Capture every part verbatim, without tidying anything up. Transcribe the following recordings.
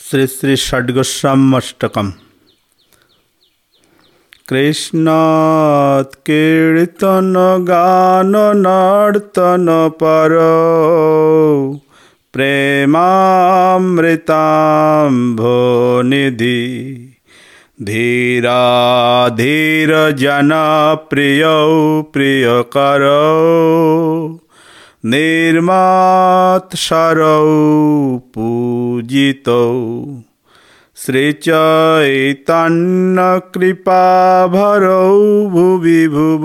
শ্রী শ্রী ষড্গোস্বামষ্টকম। কৃষ্ণাৎ কীর্তন গান নর্তন পর প্রেমামৃতাম্ভো নিধি ধীরা ধীর জন প্রিয় প্রিয়কর নির্মাৎসরৌ পূজিতৌ শ্রীচৈতন্য কৃপাভরৌ ভুবি ভুব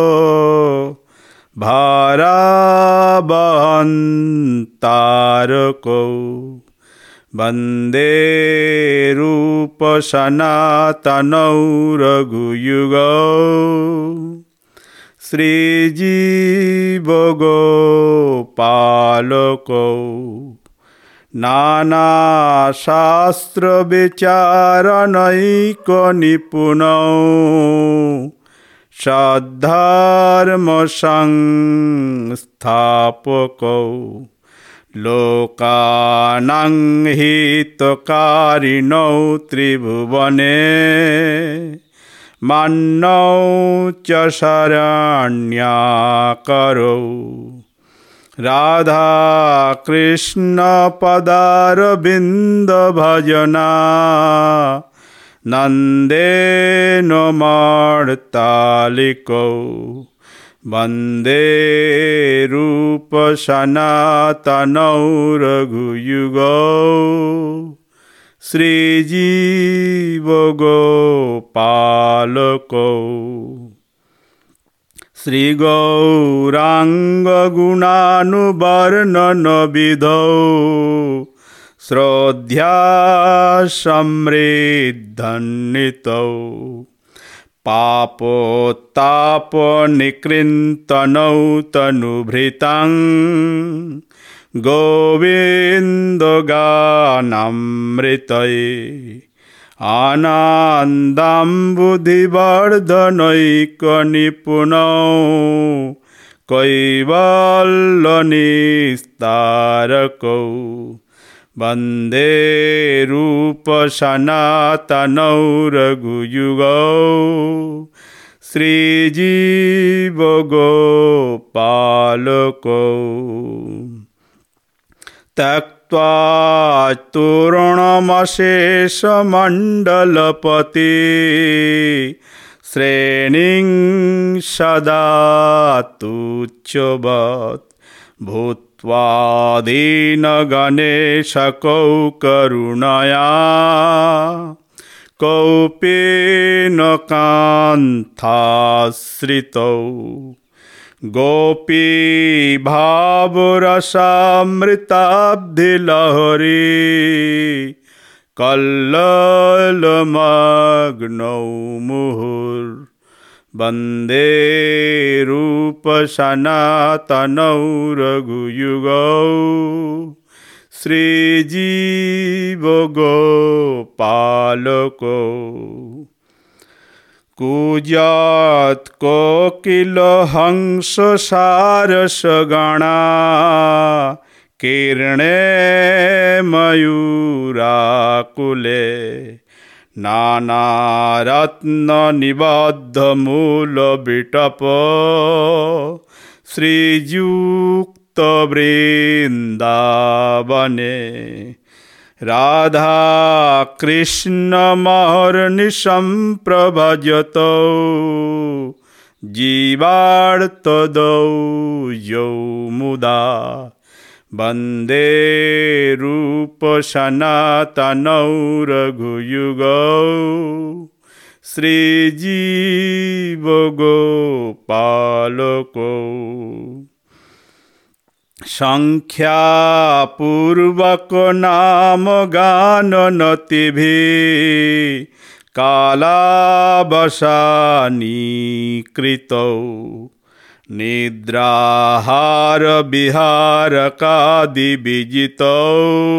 ভারাবহন্তারকৌ বন্দে রূপ সনাতনৌ রঘুযুগৌ শ্রীজীব গোপালকৌ নানা শাস্ত্র বিচারণৈক নিপুণৌ সদ্ধর্ম সংস্থাপকৌ লোকানাং হিতকারিণৌ ত্রিভুবনে মান্যৌ চ শরণ্যাকরৌ রাধা কৃষ্ণ পদারবিন্দ ভজনা নন্দেন মর্তালিকৌ বন্দে রূপ সনাতনৌ রঘুযুগৌ শ্রীজীব গোপালকৌ শ্রী গৌরাঙ্গ গুণানুবর্ণন বিধৌ শ্রদ্ধা সমৃদ্ধন্বিতৌ পাপোত্তাপ নিকৃন্তনৌ তনুভৃতাং গোবিন্দ গানামৃতয়ে আনন্দাম্বুধিবর্ধনৈক নিপুণৌ কৈবল্যনিস্তারকৌ বন্দে রূপ সনাতনৌ রঘুযুগৌ শ্রীজীব গোপালকৌ ত্যক্ত্বা তূর্ণমশেষমণ্ডলপতি শ্রেণীং সদা তুচ্ছবৎ ভূত্বা দীনগণেশকৌ করুণয়া কৌপীন কান্থাশ্রিতৌ গোপী ভাবরসামৃতাব্ধিলহরী কল্লোলমগ্নৌ মুহুর বন্দে রূপ সনাতনৌ রঘুযুগৌ শ্রীজীব গোপালকৌ কূজৎ কোকিল হংস সারস গণা কীর্ণে ময়ূরাকুলে নানা রত্ন নিবদ্ধ মূল বিটপ শ্রীযুক্ত বৃন্দাবনে রাধা কৃষ্ণ মহর্নিশম প্রভজতৌ জীবার্তদৌ যৌ মুদা বন্দে রূপ সনাতনৌ রঘুযুগৌ শ্রীজীব গোপালকৌ সংখ্যাপূর্বক নাম গান নতিভি কালাবসানীকৃতৌ নিদ্রাহার বিহারকাদি বিজিতৌ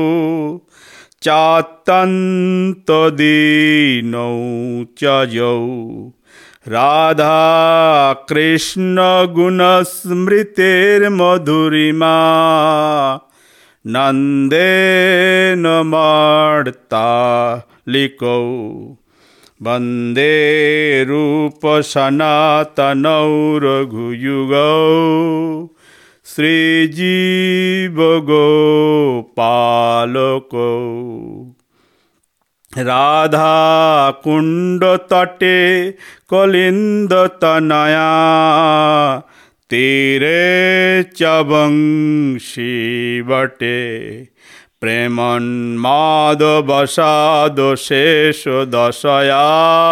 চাত্যন্ত দীনৌ চ যৌ রাধা কৃষ্ণ গুণ স্মৃতির মধুরিমা नन्देन मार्तालिकौ वन्दे रूपसनातनौ रघुयुगौ श्रीजीवगोपालकौ राधाकुण्डतटे कलिन्दतनया तीरे च वंशीवटे प्रेमन्मादवसादशेषदशया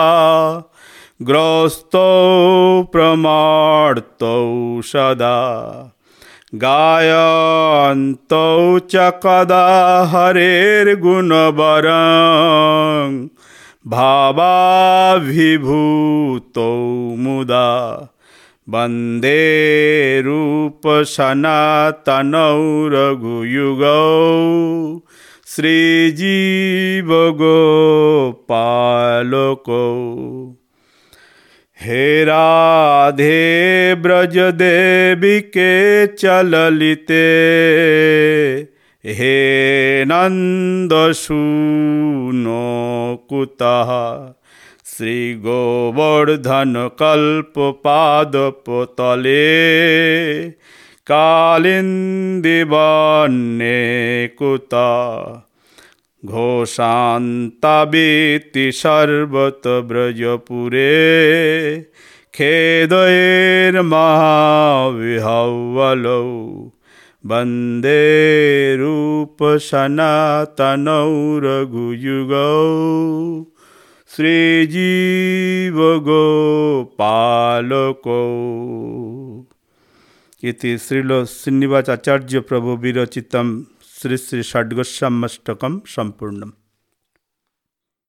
ग्रस्तौ प्रमार्तौ सदा गायन्तौ च कदा हरेर्गुणवरं भावाभिभूतौ मुदा वन्दे रूपसनातनौ रघुयुगौ श्रीजीवगोपालकौ हे राधे ब्रजदेविके चललिते हे नन्दसूनो कुतः श्रीगोवर्धनकल्पपादपतले कालिन्दीवने कुतः घोषान्तावेति सर्वत्र ब्रजपुरे खेदयैर्महाविह्वलौ वन्दे रूपसनातनौ रघुयुगौ श्रीजीवगोपालकौ। इति श्रील श्रीनिवासाचार्य प्रभु विरचितं श्री श्री षड्गोस्वामष्टकं सम्पूर्णम्।